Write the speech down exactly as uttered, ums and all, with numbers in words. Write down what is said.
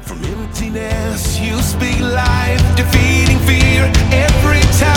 From emptiness, you speak life, defeating fear every time.